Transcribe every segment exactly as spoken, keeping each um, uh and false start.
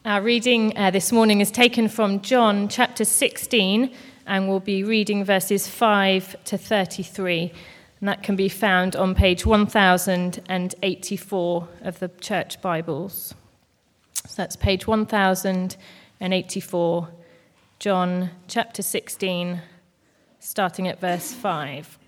Our reading uh, this morning is taken from John chapter sixteen, and we'll be reading verses five to thirty-three. And that can be found on page one thousand eighty-four of the church Bibles. So that's page one thousand eighty-four, John chapter sixteen, starting at verse five.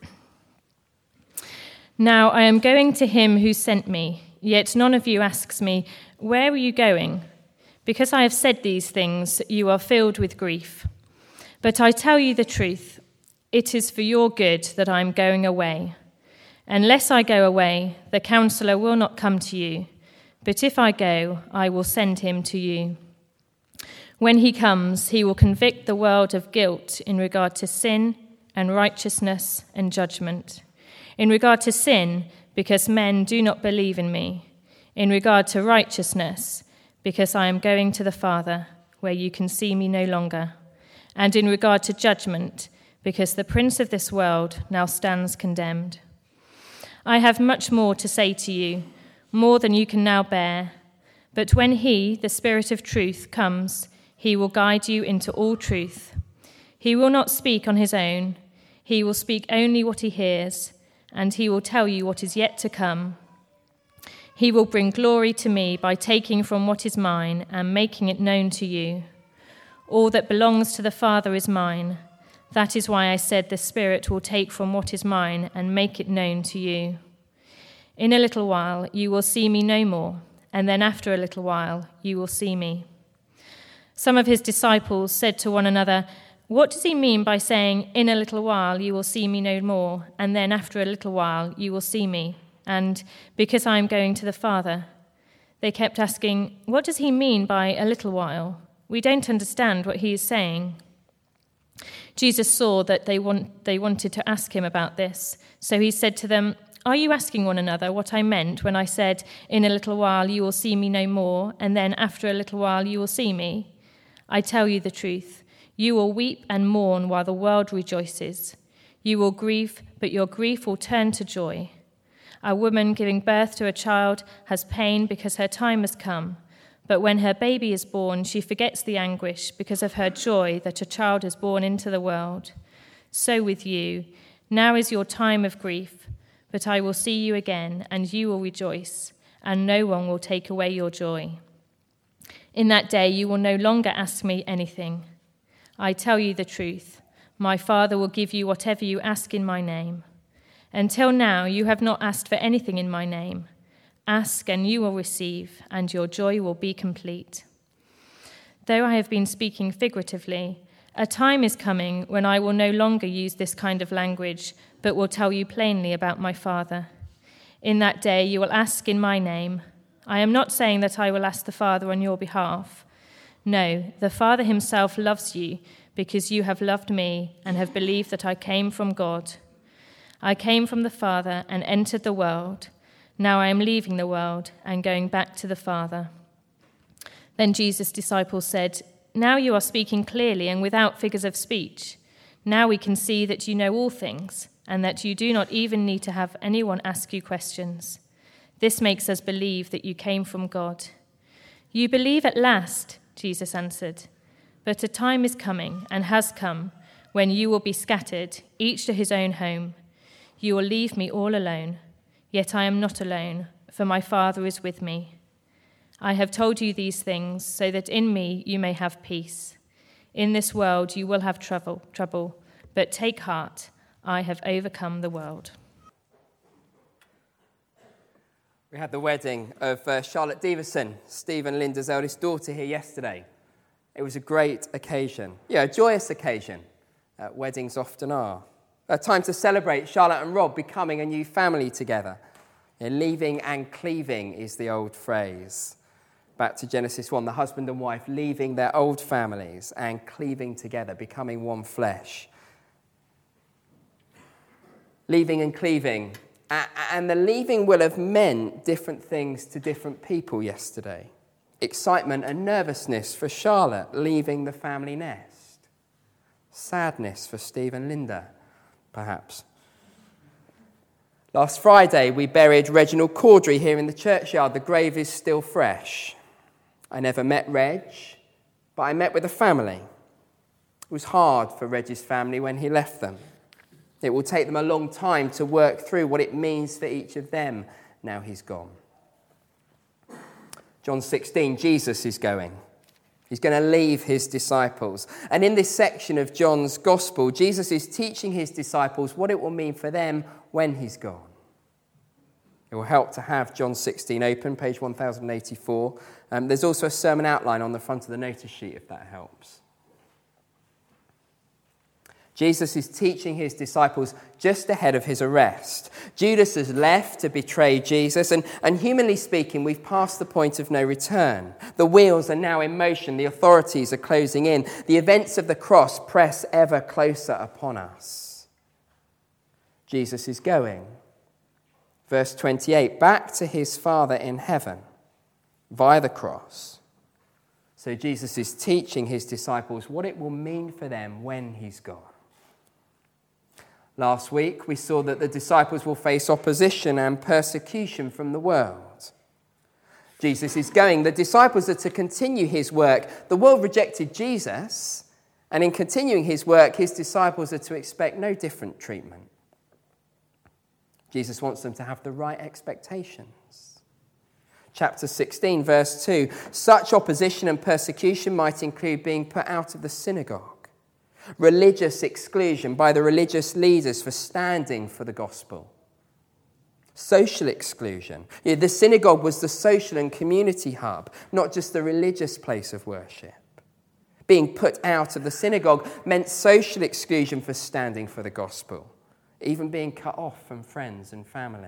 Now I am going to him who sent me, yet none of you asks me, where are you going? Because I have said these things, you are filled with grief. But I tell you the truth, it is for your good that I am going away. Unless I go away, the counselor will not come to you. But if I go, I will send him to you. When he comes, he will convict the world of guilt in regard to sin and righteousness and judgment. In regard to sin, because men do not believe in me. In regard to righteousness, because I am going to the Father, where you can see me no longer. And in regard to judgment, because the prince of this world now stands condemned. I have much more to say to you, more than you can now bear. But when he, the Spirit of truth, comes, he will guide you into all truth. He will not speak on his own. He will speak only what he hears, and he will tell you what is yet to come. He will bring glory to me by taking from what is mine and making it known to you. All that belongs to the Father is mine. That is why I said the Spirit will take from what is mine and make it known to you. In a little while you will see me no more, and then after a little while you will see me. Some of his disciples said to one another, what does he mean by saying, in a little while you will see me no more, and then after a little while you will see me? And because I am going to the Father. They kept asking, what does he mean by a little while? We don't understand what he is saying. Jesus saw that they want, they wanted to ask him about this, so he said to them, are you asking one another what I meant when I said, in a little while you will see me no more, and then after a little while you will see me? I tell you the truth, you will weep and mourn while the world rejoices. You will grieve, but your grief will turn to joy. A woman giving birth to a child has pain because her time has come, but when her baby is born, she forgets the anguish because of her joy that a child is born into the world. So with you, now is your time of grief, but I will see you again, and you will rejoice, and no one will take away your joy. In that day you will no longer ask me anything. I tell you the truth, my Father will give you whatever you ask in my name. Until now, you have not asked for anything in my name. Ask and you will receive, and your joy will be complete. Though I have been speaking figuratively, a time is coming when I will no longer use this kind of language, but will tell you plainly about my Father. In that day, you will ask in my name. I am not saying that I will ask the Father on your behalf. No, the Father himself loves you because you have loved me and have believed that I came from God. I came from the Father and entered the world. Now I am leaving the world and going back to the Father. Then Jesus' disciples said, now you are speaking clearly and without figures of speech. Now we can see that you know all things and that you do not even need to have anyone ask you questions. This makes us believe that you came from God. You believe at last, Jesus answered, but a time is coming and has come when you will be scattered, each to his own home. You will leave me all alone, yet I am not alone, for my Father is with me. I have told you these things so that in me you may have peace. In this world you will have trouble, trouble, but take heart, I have overcome the world. We had the wedding of uh, Charlotte Deverson, Steve and Linda's eldest daughter, here yesterday. It was a great occasion. Yeah, a joyous occasion. Uh, weddings often are. A time to celebrate Charlotte and Rob becoming a new family together. Yeah, leaving and cleaving is the old phrase. Back to Genesis one, the husband and wife leaving their old families and cleaving together, becoming one flesh. Leaving and cleaving. And the leaving will have meant different things to different people yesterday. Excitement and nervousness for Charlotte, leaving the family nest. Sadness for Steve and Linda, perhaps. Last Friday, we buried Reginald Caudry here in the churchyard. The grave is still fresh. I never met Reg, but I met with a family. It was hard for Reg's family when he left them. It will take them a long time to work through what it means for each of them now he's gone. John sixteen, Jesus is going. He's going to leave his disciples. And in this section of John's Gospel, Jesus is teaching his disciples what it will mean for them when he's gone. It will help to have John sixteen open, page one thousand eighty-four. Um, there's also a sermon outline on the front of the notice sheet, if that helps. Jesus is teaching his disciples just ahead of his arrest. Judas has left to betray Jesus, and, and humanly speaking, we've passed the point of no return. The wheels are now in motion. The authorities are closing in. The events of the cross press ever closer upon us. Jesus is going. Verse twenty-eight, back to his Father in heaven via the cross. So Jesus is teaching his disciples what it will mean for them when he's gone. Last week, we saw that the disciples will face opposition and persecution from the world. Jesus is going. The disciples are to continue his work. The world rejected Jesus, and in continuing his work, his disciples are to expect no different treatment. Jesus wants them to have the right expectations. Chapter sixteen, verse two, such opposition and persecution might include being put out of the synagogue, religious exclusion by the religious leaders for standing for the gospel, social exclusion. Yeah, the synagogue was the social and community hub, not just the religious place of worship. Being put out of the synagogue meant social exclusion for standing for the gospel, even being cut off from friends and family.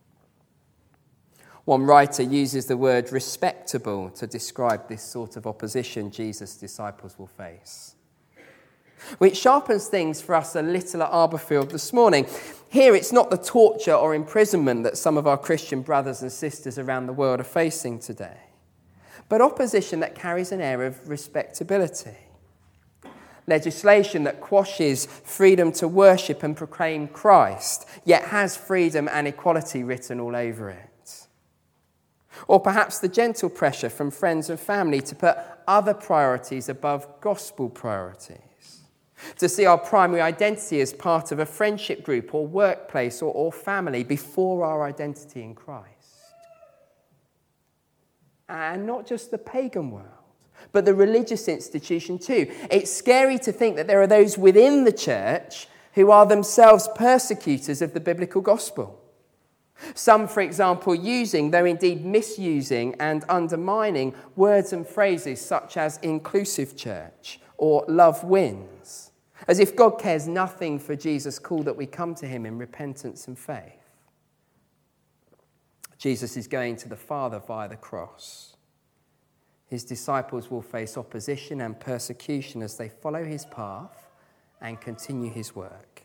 One writer uses the word respectable to describe this sort of opposition Jesus' disciples will face, which sharpens things for us a little at Arborfield this morning. Here, it's not the torture or imprisonment that some of our Christian brothers and sisters around the world are facing today, but opposition that carries an air of respectability. Legislation that quashes freedom to worship and proclaim Christ, yet has freedom and equality written all over it. Or perhaps the gentle pressure from friends and family to put other priorities above gospel priorities. To see our primary identity as part of a friendship group or workplace or, or family before our identity in Christ. And not just the pagan world, but the religious institution too. It's scary to think that there are those within the church who are themselves persecutors of the biblical gospel. Some, for example, using, though indeed misusing and undermining words and phrases such as inclusive church or love wins, as if God cares nothing for Jesus' call that we come to him in repentance and faith. Jesus is going to the Father via the cross. His disciples will face opposition and persecution as they follow his path and continue his work.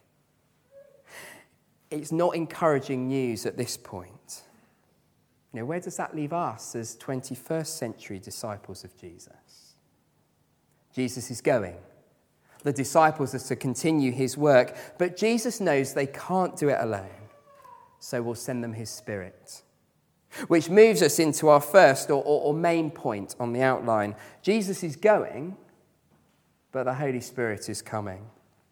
It's not encouraging news at this point. You know, where does that leave us as twenty-first century disciples of Jesus? Jesus is going. The disciples are to continue his work, but Jesus knows they can't do it alone, so we'll send them his Spirit. Which moves us into our first or, or, or main point on the outline. Jesus is going, but the Holy Spirit is coming.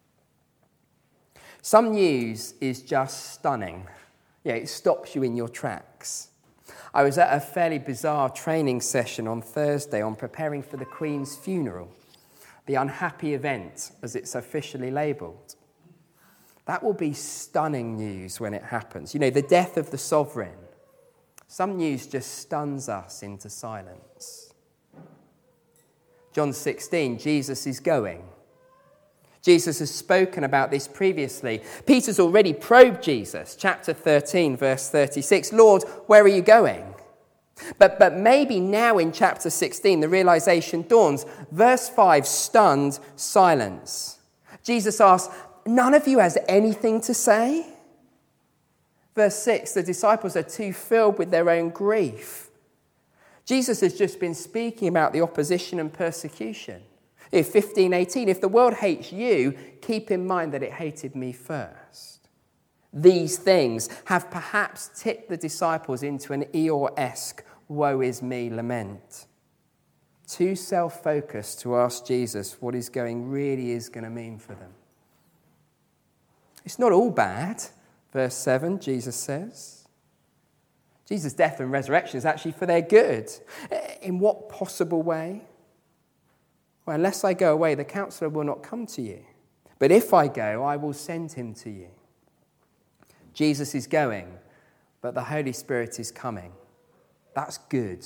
Some news is just stunning. Yeah, it stops you in your tracks. I was at a fairly bizarre training session on Thursday on preparing for the Queen's funeral, the unhappy event as it's officially labelled. That will be stunning news when it happens. You know, the death of the sovereign. Some news just stuns us into silence. John sixteen, Jesus is going. Jesus has spoken about this previously. Peter's already probed Jesus. Chapter thirteen, verse thirty-six. Lord, where are you going? But, but maybe now in chapter sixteen, the realization dawns. Verse five, stunned silence. Jesus asks, none of you has anything to say? Verse six, the disciples are too filled with their own grief. Jesus has just been speaking about the opposition and persecution. In fifteen eighteen, if the world hates you, keep in mind that it hated me first. These things have perhaps tipped the disciples into an Eeyore-esque woe is me lament. too self-focused to ask Jesus what his going really is going to mean for them. It's not all bad, verse seven, Jesus says. Jesus' death and resurrection is actually for their good. In what possible way? Well, unless I go away, the counselor will not come to you. But if I go, I will send him to you. Jesus is going, but the Holy Spirit is coming. That's good.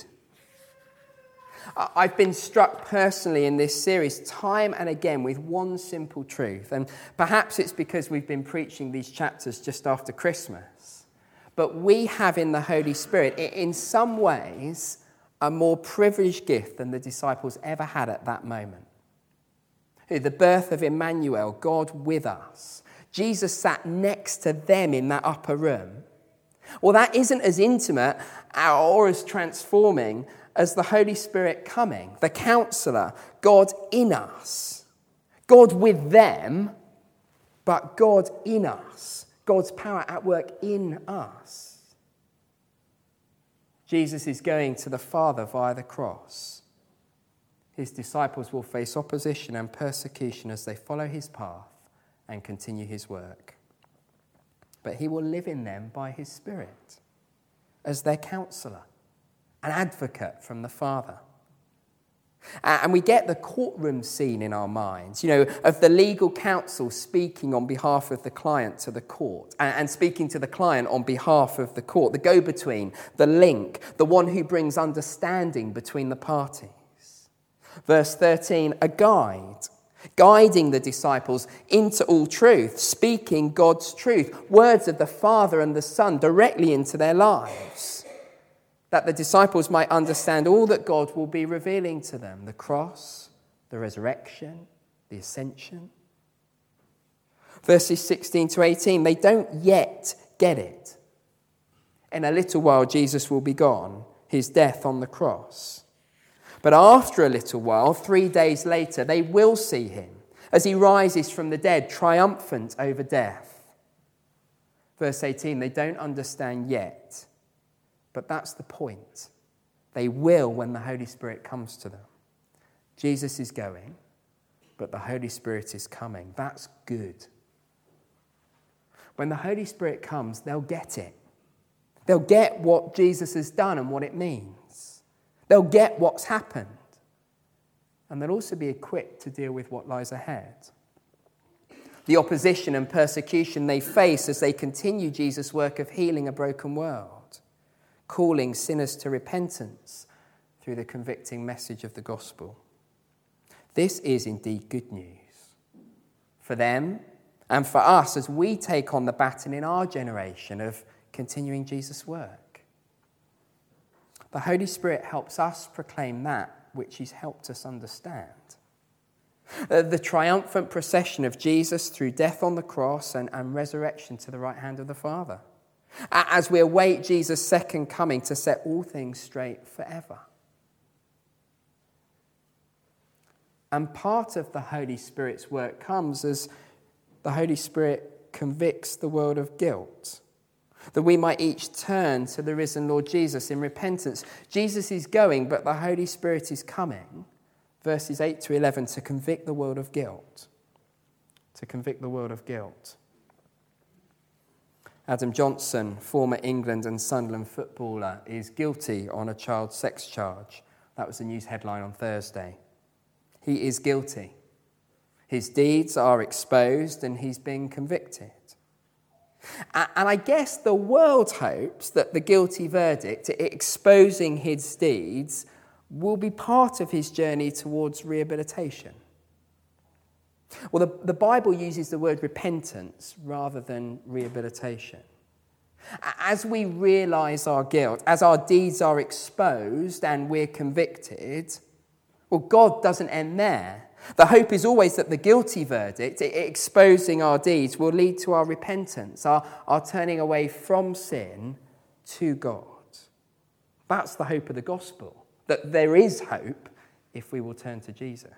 I've been struck personally in this series time and again with one simple truth. And perhaps it's because we've been preaching these chapters just after Christmas. But we have in the Holy Spirit, in some ways, a more privileged gift than the disciples ever had at that moment. The birth of Emmanuel, God with us. Jesus sat next to them in that upper room. Well, that isn't as intimate or as transforming as the Holy Spirit coming, the counselor, God in us. God with them, but God in us. God's power at work in us. Jesus is going to the Father via the cross. His disciples will face opposition and persecution as they follow his path and continue his work. But he will live in them by his Spirit as their counselor, an advocate from the Father. And we get the courtroom scene in our minds, you know, of the legal counsel speaking on behalf of the client to the court and speaking to the client on behalf of the court, the go-between, the link, the one who brings understanding between the parties. Verse thirteen, a guide, guiding the disciples into all truth, speaking God's truth, words of the Father and the Son directly into their lives, that the disciples might understand all that God will be revealing to them, the cross, the resurrection, the ascension. Verses sixteen to eighteen, they don't yet get it. In a little while, Jesus will be gone, his death on the cross. But after a little while, three days later, they will see him as he rises from the dead, triumphant over death. Verse eighteen, they don't understand yet, but that's the point. They will when the Holy Spirit comes to them. Jesus is going, but the Holy Spirit is coming. That's good. When the Holy Spirit comes, they'll get it. They'll get what Jesus has done and what it means. They'll get what's happened. And they'll also be equipped to deal with what lies ahead. The opposition and persecution they face as they continue Jesus' work of healing a broken world, calling sinners to repentance through the convicting message of the gospel. This is indeed good news for them and for us as we take on the baton in our generation of continuing Jesus' work. The Holy Spirit helps us proclaim that which he's helped us understand. The triumphant procession of Jesus through death on the cross and, and resurrection to the right hand of the Father. As we await Jesus' second coming to set all things straight forever. And part of the Holy Spirit's work comes as the Holy Spirit convicts the world of guilt, that we might each turn to the risen Lord Jesus in repentance. Jesus is going, but the Holy Spirit is coming, verses eight to eleven, to convict the world of guilt. To convict the world of guilt. Adam Johnson, former England and Sunderland footballer, is guilty on a child sex charge. That was the news headline on Thursday. He is guilty. His deeds are exposed and he's being convicted. And I guess the world hopes that the guilty verdict, exposing his deeds, will be part of his journey towards rehabilitation. Well, the, the Bible uses the word repentance rather than rehabilitation. As we realise our guilt, as our deeds are exposed and we're convicted, well, God doesn't end there. The hope is always that the guilty verdict, exposing our deeds, will lead to our repentance, our, our turning away from sin to God. That's the hope of the gospel, that there is hope if we will turn to Jesus.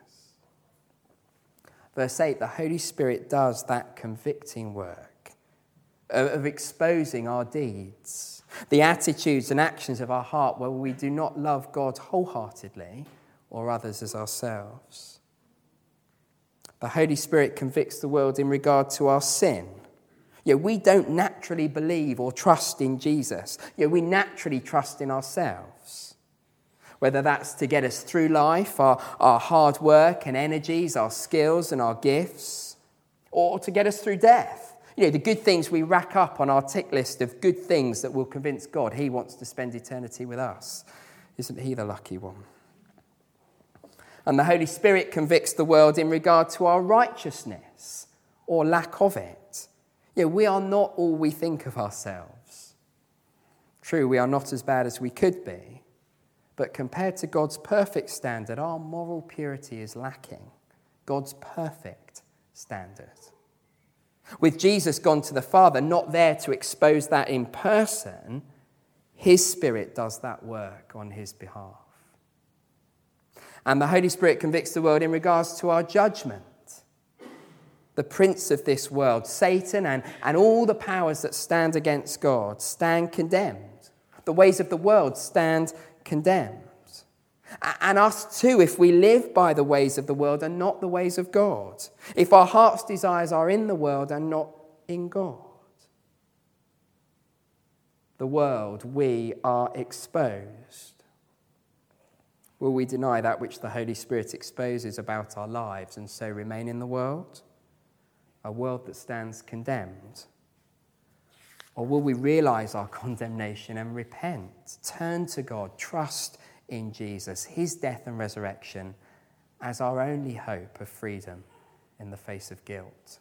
Verse eight, the Holy Spirit does that convicting work of exposing our deeds, the attitudes and actions of our heart where we do not love God wholeheartedly or others as ourselves. The Holy Spirit convicts the world in regard to our sin. Yeah, we don't naturally believe or trust in Jesus. Yeah, we naturally trust in ourselves. Whether that's to get us through life, our, our hard work and energies, our skills and our gifts, or to get us through death. You know, the good things we rack up on our tick list of good things that will convince God he wants to spend eternity with us. Isn't he the lucky one? And the Holy Spirit convicts the world in regard to our righteousness or lack of it. Yeah, we are not all we think of ourselves. True, we are not as bad as we could be, but compared to God's perfect standard, our moral purity is lacking. God's perfect standard. With Jesus gone to the Father, not there to expose that in person, his Spirit does that work on his behalf. And the Holy Spirit convicts the world in regards to our judgment. The prince of this world, Satan, and, and all the powers that stand against God stand condemned. The ways of the world stand condemned. And us too, if we live by the ways of the world and not the ways of God. If our heart's desires are in the world and not in God. The world, we are exposed. Will we deny that which the Holy Spirit exposes about our lives and so remain in the world? A world that stands condemned? Or will we realize our condemnation and repent, turn to God, trust in Jesus, his death and resurrection, as our only hope of freedom in the face of guilt?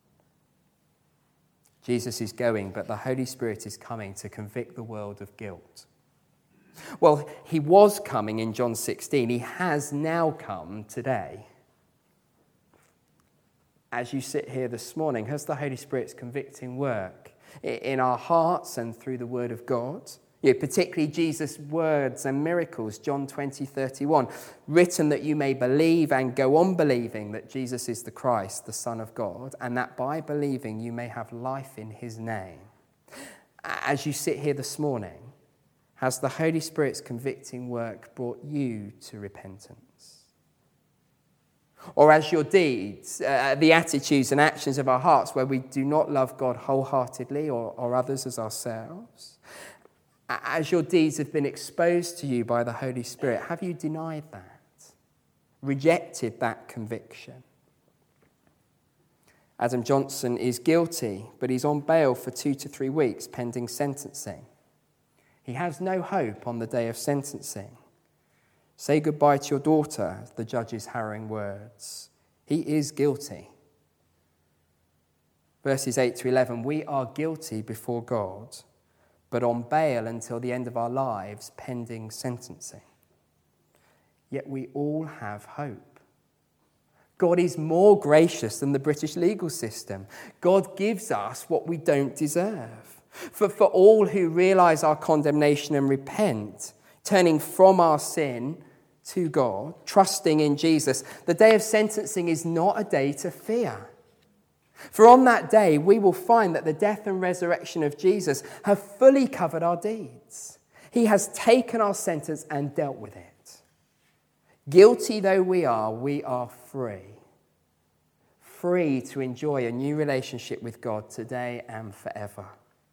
Jesus is going, but the Holy Spirit is coming to convict the world of guilt. Well, he was coming in John sixteen. He has now come today. As you sit here this morning, has the Holy Spirit's convicting work in our hearts and through the Word of God? Yeah, particularly Jesus' words and miracles, John twenty, thirty-one, written that you may believe and go on believing that Jesus is the Christ, the Son of God, and that by believing you may have life in his name. As you sit here this morning, has the Holy Spirit's convicting work brought you to repentance? Or as your deeds, uh, the attitudes and actions of our hearts where we do not love God wholeheartedly or, or others as ourselves, as your deeds have been exposed to you by the Holy Spirit, have you denied that? Rejected that conviction? Adam Johnson is guilty, but he's on bail for two to three weeks pending sentencing. He has no hope on the day of sentencing. Say goodbye to your daughter, the judge's harrowing words. He is guilty. Verses eight to eleven, we are guilty before God, but on bail until the end of our lives, pending sentencing. Yet we all have hope. God is more gracious than the British legal system. God gives us what we don't deserve. For, for all who realise our condemnation and repent, turning from our sin to God, trusting in Jesus, the day of sentencing is not a day to fear. For on that day, we will find that the death and resurrection of Jesus have fully covered our deeds. He has taken our sentence and dealt with it. Guilty though we are, we are free. Free to enjoy a new relationship with God today and forever.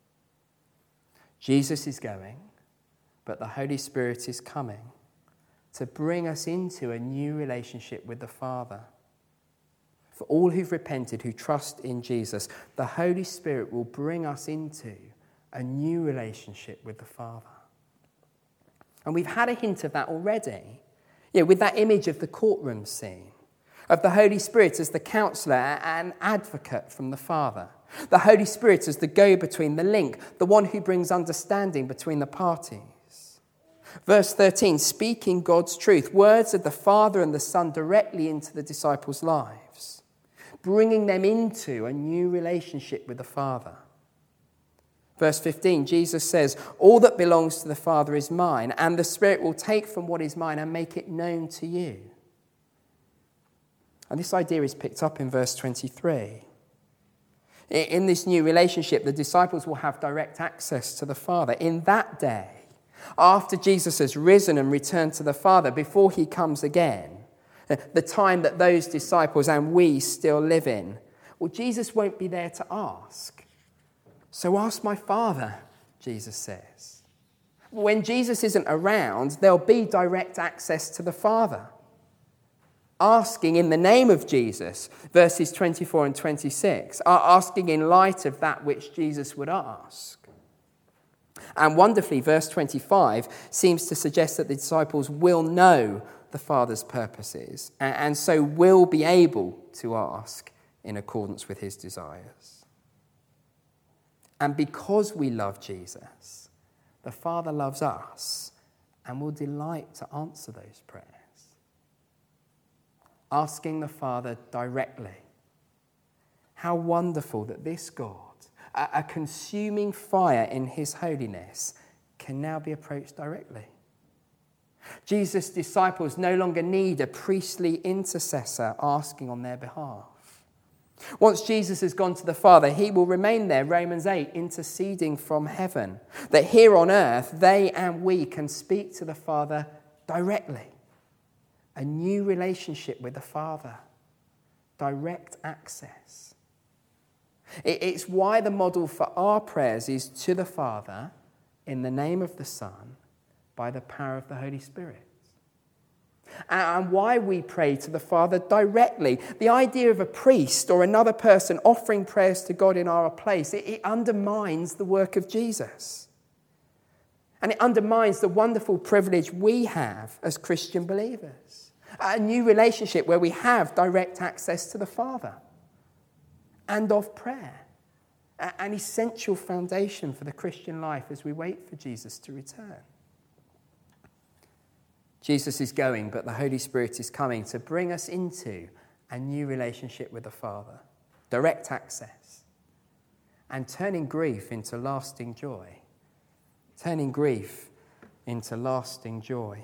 Jesus is going, but the Holy Spirit is coming to bring us into a new relationship with the Father. For all who've repented, who trust in Jesus, the Holy Spirit will bring us into a new relationship with the Father. And we've had a hint of that already. You know, with that image of the courtroom scene, of the Holy Spirit as the counsellor and advocate from the Father. The Holy Spirit as the go-between, the link, the one who brings understanding between the parties. Verse thirteen, speaking God's truth, words of the Father and the Son directly into the disciples' lives, bringing them into a new relationship with the Father. Verse fifteen, Jesus says, all that belongs to the Father is mine, and the Spirit will take from what is mine and make it known to you. And this idea is picked up in verse twenty-three. In this new relationship, the disciples will have direct access to the Father. In that day, After Jesus has risen and returned to the Father, before he comes again, the time that those disciples and we still live in, well, Jesus won't be there to ask. So ask my Father, Jesus says. When Jesus isn't around, there'll be direct access to the Father. Asking in the name of Jesus, verses twenty-four and twenty-six, are asking in light of that which Jesus would ask. And wonderfully, verse twenty-five seems to suggest that the disciples will know the Father's purposes and so will be able to ask in accordance with his desires. And because we love Jesus, the Father loves us and will delight to answer those prayers. Asking the Father directly. How wonderful that this God, a consuming fire in his holiness, can now be approached directly. Jesus' disciples no longer need a priestly intercessor asking on their behalf. Once Jesus has gone to the Father, he will remain there, Romans eight, interceding from heaven, that here on earth they and we can speak to the Father directly. A new relationship with the Father, direct access. It's why the model for our prayers is to the Father in the name of the Son by the power of the Holy Spirit. And why we pray to the Father directly. The idea of a priest or another person offering prayers to God in our place, it, it undermines the work of Jesus. And it undermines the wonderful privilege we have as Christian believers. A new relationship where we have direct access to the Father. And of prayer. An essential foundation for the Christian life as we wait for Jesus to return. Jesus is going, but the Holy Spirit is coming to bring us into a new relationship with the Father. Direct access. And turning grief into lasting joy. Turning grief into lasting joy.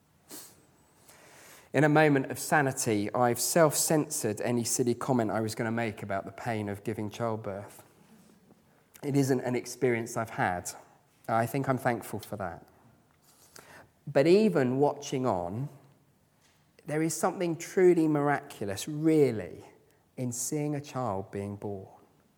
In a moment of sanity, I've self-censored any silly comment I was going to make about the pain of giving childbirth. It isn't an experience I've had. I think I'm thankful for that. But even watching on, there is something truly miraculous, really, in seeing a child being born.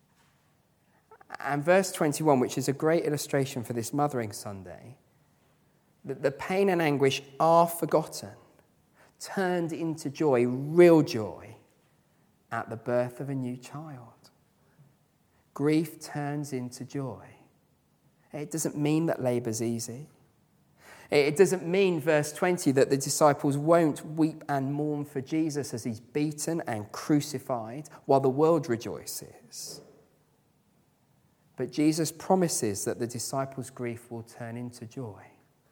And verse twenty-one, which is a great illustration for this Mothering Sunday, that the pain and anguish are forgotten, turned into joy, real joy, at the birth of a new child. Grief turns into joy. It doesn't mean that labour's easy. It doesn't mean, verse twenty, that the disciples won't weep and mourn for Jesus as he's beaten and crucified while the world rejoices. But Jesus promises that the disciples' grief will turn into joy.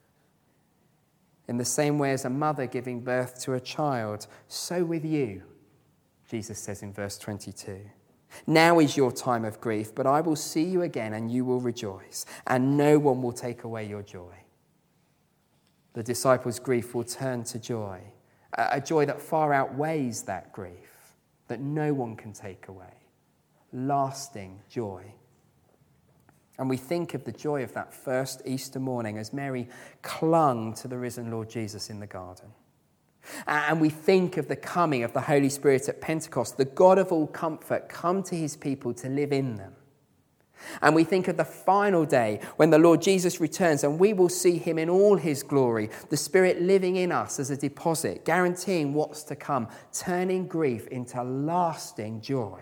In the same way as a mother giving birth to a child, so with you, Jesus says in verse twenty-two. Now is your time of grief, but I will see you again and you will rejoice, and no one will take away your joy. The disciples' grief will turn to joy, a joy that far outweighs that grief, that no one can take away. Lasting joy. And we think of the joy of that first Easter morning as Mary clung to the risen Lord Jesus in the garden. And we think of the coming of the Holy Spirit at Pentecost, the God of all comfort come to his people to live in them. And we think of the final day when the Lord Jesus returns and we will see him in all his glory, the Spirit living in us as a deposit, guaranteeing what's to come, turning grief into lasting joy.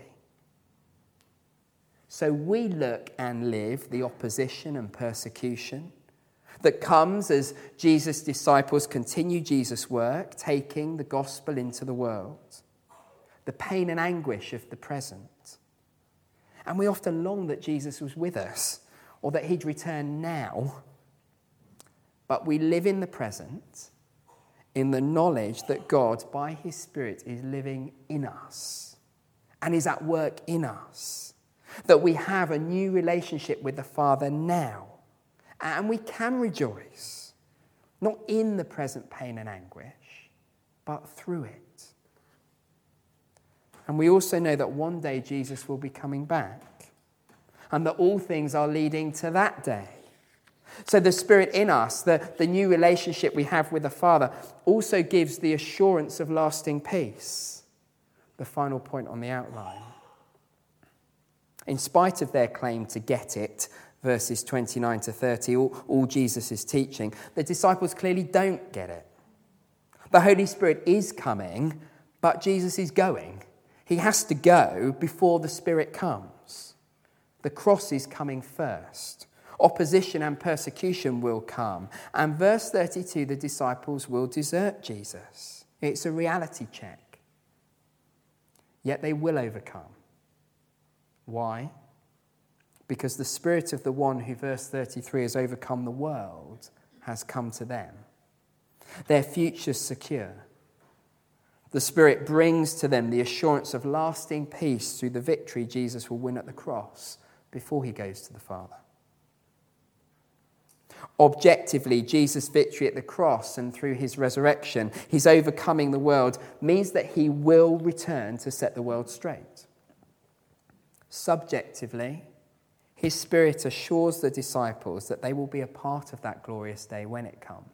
So we look and live the opposition and persecution that comes as Jesus' disciples continue Jesus' work, taking the gospel into the world, the pain and anguish of the present. And we often long that Jesus was with us or that he'd return now. But we live in the present in the knowledge that God, by his Spirit, is living in us and is at work in us. That we have a new relationship with the Father now. And we can rejoice, not in the present pain and anguish, but through it. And we also know that one day Jesus will be coming back and that all things are leading to that day. So the Spirit in us, the, the new relationship we have with the Father, also gives the assurance of lasting peace. The final point on the outline. In spite of their claim to get it, verses twenty-nine to thirty, all, all Jesus is teaching, the disciples clearly don't get it. The Holy Spirit is coming, but Jesus is going. He has to go before the Spirit comes. The cross is coming first. Opposition and persecution will come. And verse thirty-two, the disciples will desert Jesus. It's a reality check. Yet they will overcome. Why? Because the Spirit of the one who, verse thirty-three, has overcome the world has come to them. Their future's secure. The Spirit brings to them the assurance of lasting peace through the victory Jesus will win at the cross before he goes to the Father. Objectively, Jesus' victory at the cross and through his resurrection, his overcoming the world, means that he will return to set the world straight. Subjectively, his Spirit assures the disciples that they will be a part of that glorious day when it comes.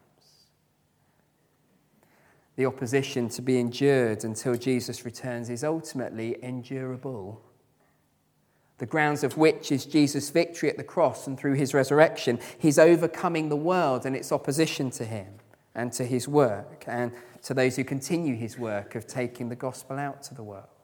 The opposition to be endured until Jesus returns is ultimately endurable. The grounds of which is Jesus' victory at the cross and through his resurrection, his overcoming the world and its opposition to him and to his work and to those who continue his work of taking the gospel out to the world.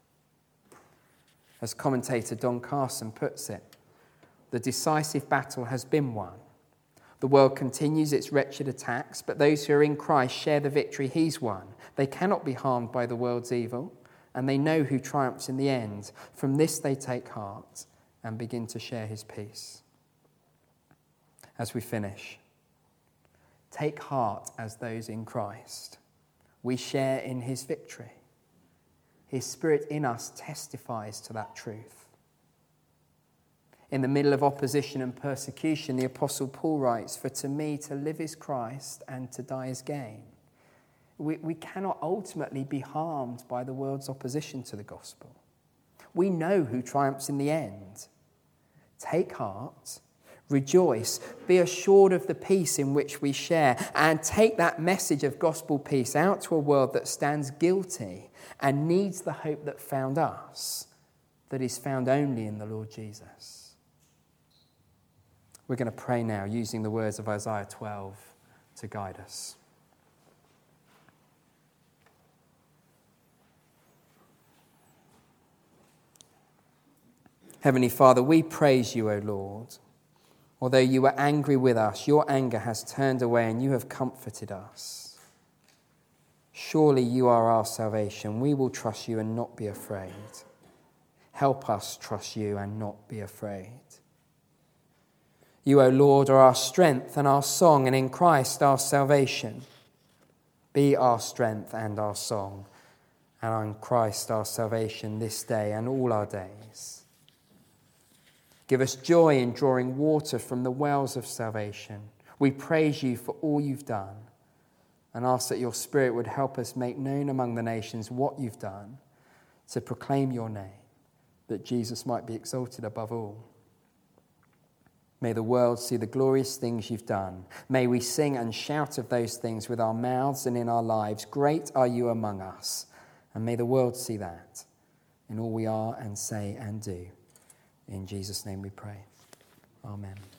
As commentator Don Carson puts it, the decisive battle has been won. The world continues its wretched attacks, but those who are in Christ share the victory he's won. They cannot be harmed by the world's evil, and they know who triumphs in the end. From this they take heart and begin to share his peace. As we finish, take heart as those in Christ. We share in his victory. His Spirit in us testifies to that truth. In the middle of opposition and persecution, the Apostle Paul writes, "For to me to live is Christ and to die is gain." We, we cannot ultimately be harmed by the world's opposition to the gospel. We know who triumphs in the end. Take heart, rejoice, be assured of the peace in which we share, and take that message of gospel peace out to a world that stands guilty and needs the hope that found us, that is found only in the Lord Jesus. We're going to pray now using the words of Isaiah twelve to guide us. Heavenly Father, we praise you, O Lord. Although you were angry with us, your anger has turned away and you have comforted us. Surely you are our salvation. We will trust you and not be afraid. Help us trust you and not be afraid. You, O Lord, are our strength and our song, and in Christ our salvation. Be our strength and our song, and in Christ our salvation this day and all our days. Give us joy in drawing water from the wells of salvation. We praise you for all you've done, and ask that your Spirit would help us make known among the nations what you've done, to proclaim your name, that Jesus might be exalted above all. May the world see the glorious things you've done. May we sing and shout of those things with our mouths and in our lives. Great are you among us. And may the world see that in all we are and say and do. In Jesus' name we pray. Amen.